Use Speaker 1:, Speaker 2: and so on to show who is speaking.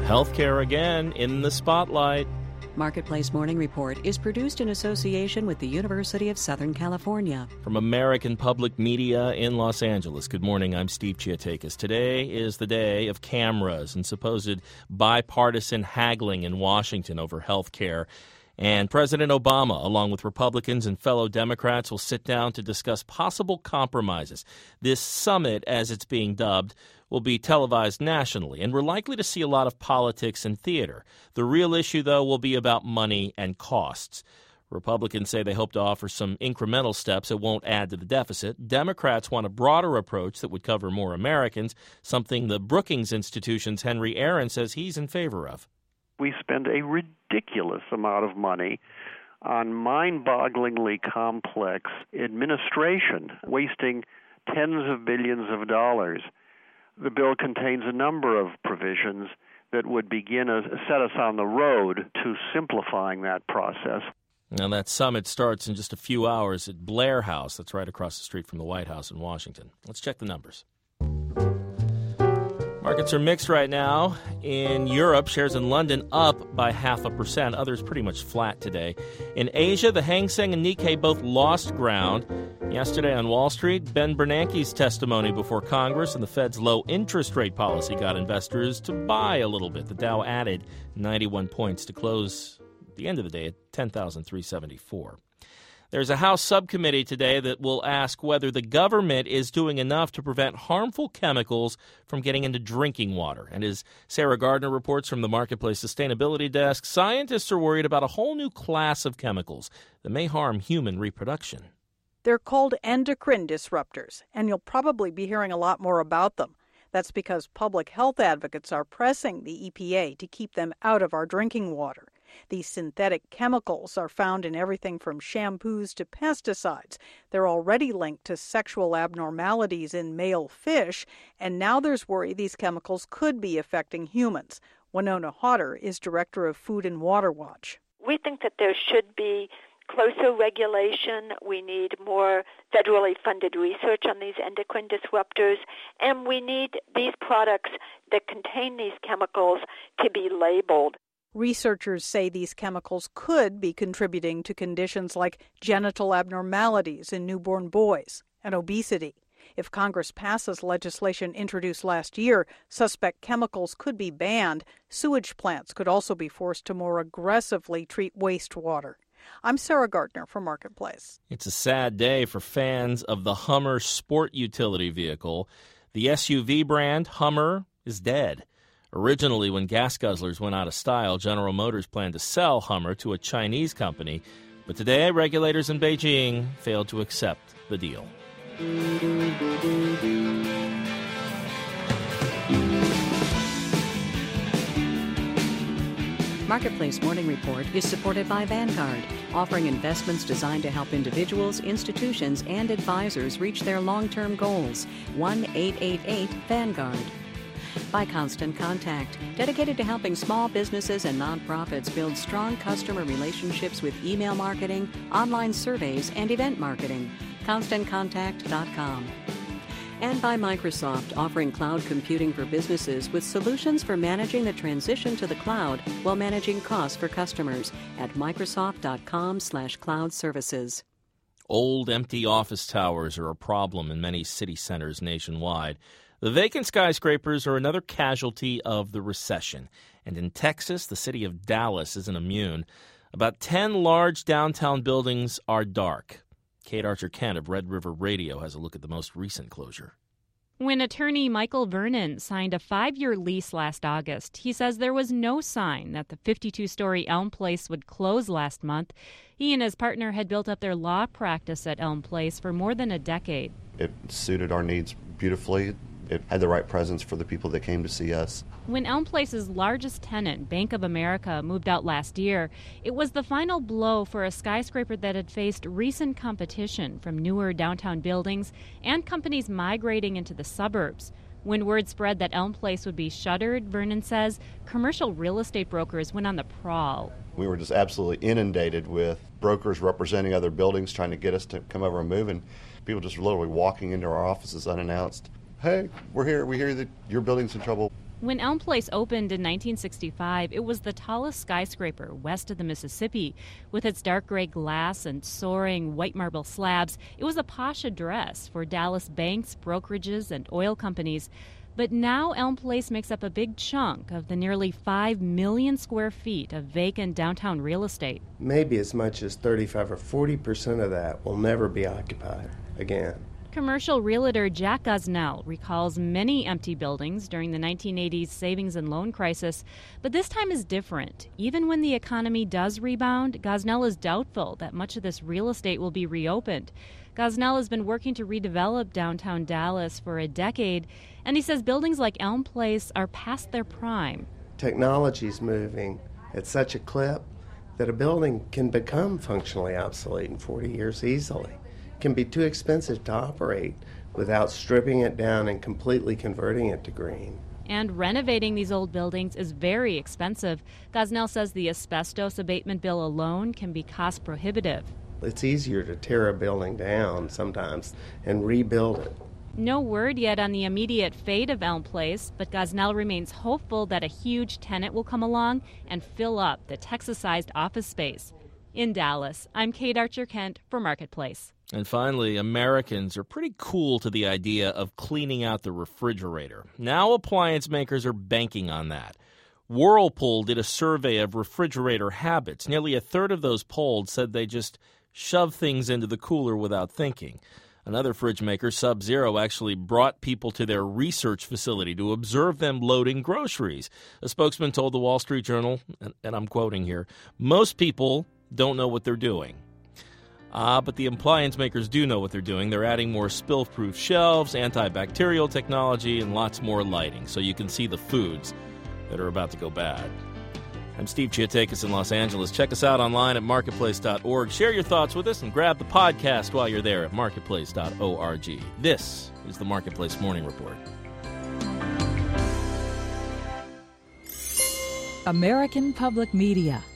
Speaker 1: Healthcare again in the spotlight.
Speaker 2: Marketplace Morning Report is produced in association with the University of Southern California.
Speaker 1: From American Public Media in Los Angeles, good morning, I'm Steve Chiatakis. Today is the day of cameras and supposed bipartisan haggling in Washington over health care. And President Obama, along with Republicans and fellow Democrats, will sit down to discuss possible compromises. This summit, as it's being dubbed, will be televised nationally, and we're likely to see a lot of politics and theater. The real issue, though, will be about money and costs. Republicans say they hope to offer some incremental steps that won't add to the deficit. Democrats want a broader approach that would cover more Americans, something the Brookings Institution's Henry Aaron says he's in favor of.
Speaker 3: We spend a ridiculous amount of money on mind-bogglingly complex administration, wasting tens of billions of dollars. The bill contains a number of provisions that would set us on the road to simplifying that process.
Speaker 1: Now, that summit starts in just a few hours at Blair House. That's right across the street from the White House in Washington. Let's check the numbers. Markets are mixed right now. In Europe, shares in London up by 0.5%. Others pretty much flat today. In Asia, the Hang Seng and Nikkei both lost ground. Yesterday on Wall Street, Ben Bernanke's testimony before Congress and the Fed's low interest rate policy got investors to buy a little bit. The Dow added 91 points to close at the end of the day at 10,374. There's a House subcommittee today that will ask whether the government is doing enough to prevent harmful chemicals from getting into drinking water. And as Sarah Gardner reports from the Marketplace Sustainability Desk, scientists are worried about a whole new class of chemicals that may harm human reproduction.
Speaker 4: They're called endocrine disruptors, and you'll probably be hearing a lot more about them. That's because public health advocates are pressing the EPA to keep them out of our drinking water. These synthetic chemicals are found in everything from shampoos to pesticides. They're already linked to sexual abnormalities in male fish, and now there's worry these chemicals could be affecting humans. Winona Hodder is director of Food and Water Watch.
Speaker 5: We think that there should be closer regulation. We need more federally funded research on these endocrine disruptors, and we need these products that contain these chemicals to be labeled.
Speaker 4: Researchers say these chemicals could be contributing to conditions like genital abnormalities in newborn boys and obesity. If Congress passes legislation introduced last year, suspect chemicals could be banned. Sewage plants could also be forced to more aggressively treat wastewater. I'm Sarah Gardner for Marketplace.
Speaker 1: It's a sad day for fans of the Hummer sport utility vehicle. The SUV brand Hummer is dead. Originally, when gas guzzlers went out of style, General Motors planned to sell Hummer to a Chinese company. But today, regulators in Beijing failed to accept the deal.
Speaker 2: Marketplace Morning Report is supported by Vanguard, offering investments designed to help individuals, institutions, and advisors reach their long-term goals. 1-888-VANGUARD. By Constant Contact, dedicated to helping small businesses and nonprofits build strong customer relationships with email marketing, online surveys, and event marketing. ConstantContact.com. And by Microsoft, offering cloud computing for businesses with solutions for managing the transition to the cloud while managing costs for customers at Microsoft.com/cloud services.
Speaker 1: Old, empty office towers are a problem in many city centers nationwide. The vacant skyscrapers are another casualty of the recession. And in Texas, the city of Dallas isn't immune. About 10 large downtown buildings are dark. Kate Archer-Kent of Red River Radio has a look at the most recent closure.
Speaker 6: When attorney Michael Vernon signed a 5-year lease last August, he says there was no sign that the 52-story Elm Place would close last month. He and his partner had built up their law practice at Elm Place for more than a decade.
Speaker 7: It suited our needs beautifully. It had the right presence for the people that came to see us.
Speaker 6: When Elm Place's largest tenant, Bank of America, moved out last year, it was the final blow for a skyscraper that had faced recent competition from newer downtown buildings and companies migrating into the suburbs. When word spread that Elm Place would be shuttered, Vernon says, commercial real estate brokers went on the prowl.
Speaker 7: We were just absolutely inundated with brokers representing other buildings trying to get us to come over and move, and people just literally walking into our offices unannounced. Hey, we're here. We hear that your building's in trouble.
Speaker 6: When Elm Place opened in 1965, it was the tallest skyscraper west of the Mississippi. With its dark gray glass and soaring white marble slabs, it was a posh address for Dallas banks, brokerages, and oil companies. But now Elm Place makes up a big chunk of the nearly 5 million square feet of vacant downtown real estate.
Speaker 8: Maybe as much as 35 or 40% of that will never be occupied again.
Speaker 6: Commercial realtor Jack Gosnell recalls many empty buildings during the 1980s savings and loan crisis, but this time is different. Even when the economy does rebound, Gosnell is doubtful that much of this real estate will be reopened. Gosnell has been working to redevelop downtown Dallas for a decade, and he says buildings like Elm Place are past their prime.
Speaker 8: Technology's moving at such a clip that a building can become functionally obsolete in 40 years easily. Can be too expensive to operate without stripping it down and completely converting it to green.
Speaker 6: And renovating these old buildings is very expensive. Gosnell says the asbestos abatement bill alone can be cost prohibitive.
Speaker 8: It's easier to tear a building down sometimes and rebuild it.
Speaker 6: No word yet on the immediate fate of Elm Place, but Gosnell remains hopeful that a huge tenant will come along and fill up the Texas-sized office space. In Dallas, I'm Kate Archer-Kent for Marketplace.
Speaker 1: And finally, Americans are pretty cool to the idea of cleaning out the refrigerator. Now appliance makers are banking on that. Whirlpool did a survey of refrigerator habits. Nearly a third of those polled said they just shove things into the cooler without thinking. Another fridge maker, Sub-Zero, actually brought people to their research facility to observe them loading groceries. A spokesman told the Wall Street Journal, and I'm quoting here, "Most people don't know what they're doing." But the appliance makers do know what they're doing. They're adding more spill-proof shelves, antibacterial technology, and lots more lighting so you can see the foods that are about to go bad. I'm Steve Chiotakis in Los Angeles. Check us out online at marketplace.org. Share your thoughts with us and grab the podcast while you're there at marketplace.org. This is the Marketplace Morning Report.
Speaker 9: American Public Media